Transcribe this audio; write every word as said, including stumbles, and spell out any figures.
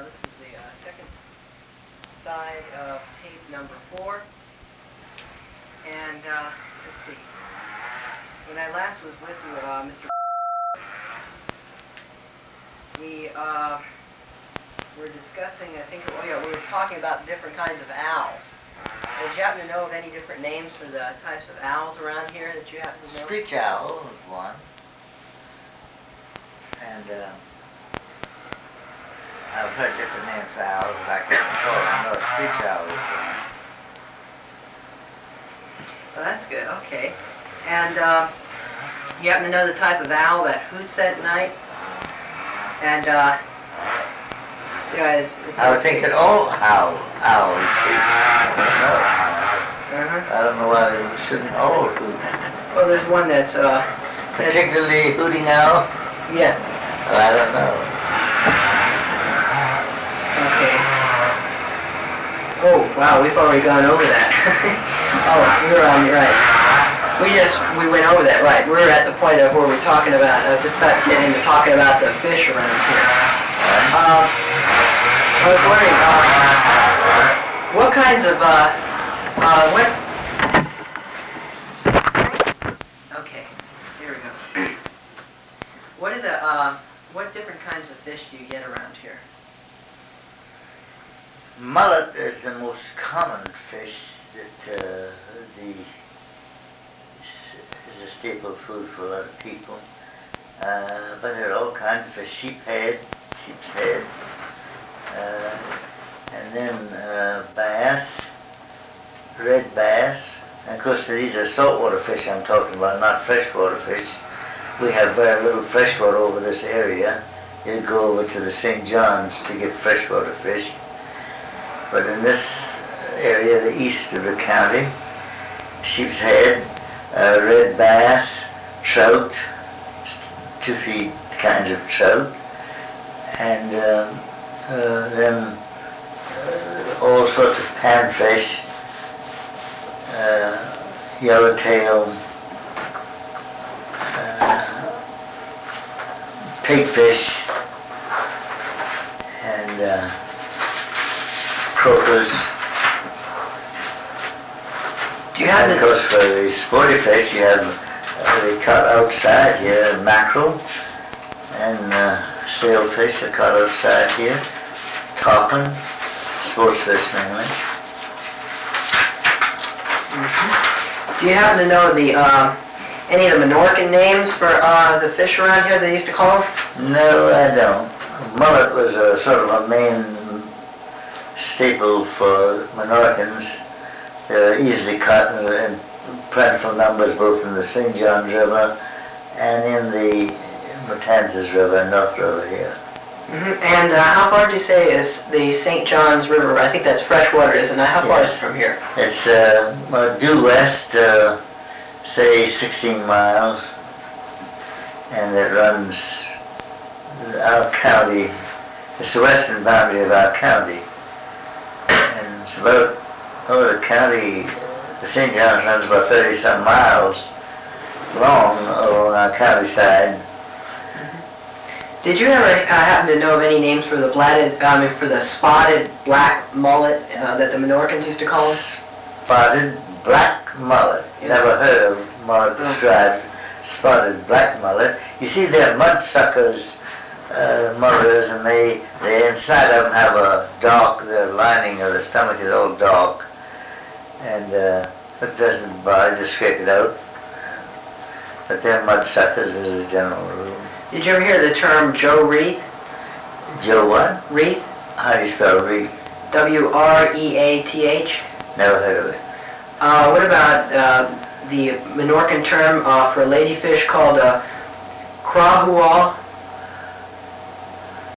this is the uh, second side of tape number four. And uh, let's see. When I last was with you, uh, Mister we uh, were discussing, I think, oh yeah, we were talking about different kinds of owls. Did you happen to know of any different names for the types of owls around here that you happen to know? Screech owl is one. And uh, I've heard different names for owls, but I can't recall. I know a screech owl is one. Well, that's good, okay. And uh, you happen to know the type of owl that hoots at night? And, uh, you know, it's... it's I would think that all owl, owls hoot. I don't know. Uh-huh. I don't know why they shouldn't all hoot. Well, there's one that's, uh... Particularly hooting owl? Yeah. Well, I don't know. Okay. Oh, wow, we've already gone over that. Oh, you're on, you're right. We just, we went over that, right. We're at the point of where we're talking about, uh, just about to get into talking about the fish around here. Uh, I was wondering, uh, what kinds of, uh, uh, what, okay, here we go. What are the, uh, what different kinds of fish do you get around here? Mullet is the most common fish that uh, the is a staple food for a lot of people. Uh, but there are all kinds of fish. Sheephead, sheep's head, uh, and then uh, bass, red bass. And of course, these are saltwater fish I'm talking about, not freshwater fish. We have very little freshwater over this area. You'd go over to the Saint John's to get freshwater fish. But in this area, the east of the county, sheep's head, uh, red bass, trout, two feet kinds of trout, and uh, uh, then uh, all sorts of panfish, uh, yellowtail, uh, pigfish, and uh, croakers. Do you have And of course, for the sporty fish, you have uh, they caught outside here mackerel, and uh, sailfish are caught outside here, tarpon, sports fish mainly. Mm-hmm. Do you happen to know the uh, any of the Minorcan names for uh, the fish around here they used to call them? No, I don't. Mullet was a sort of a main staple for Minorcans. They're easily caught in, in plentiful numbers both in the Saint John's River and in the Matanzas River, North River here. Mm-hmm. And uh, how far do you say is the Saint John's River? I think that's freshwater, isn't it? How far Yes. is it from here? It's uh, due west, uh, say sixteen miles, and it runs our county. It's the western boundary of our county, and it's about, oh, the county, the Saint John's runs about thirty-some miles long along our county side. Did you ever uh, happen to know of any names for the blatted, I mean, for the spotted black mullet uh, that the Minorcans used to call them? Spotted black mullet. Yeah. Never heard of mullet described. Spotted black mullet. You see, they're mudsuckers, uh, mullets, and they, they inside of them have a dark, their lining of the stomach is all dark, and uh, it doesn't bother, just scrape it out. But they're mudsuckers as a general rule. Did you ever hear the term Joe Wreath? Joe what? Wreath? How do you spell Wreath? W R E A T H. Never heard of it. Uh, what about uh, the Minorcan term uh, for a ladyfish called a crahual?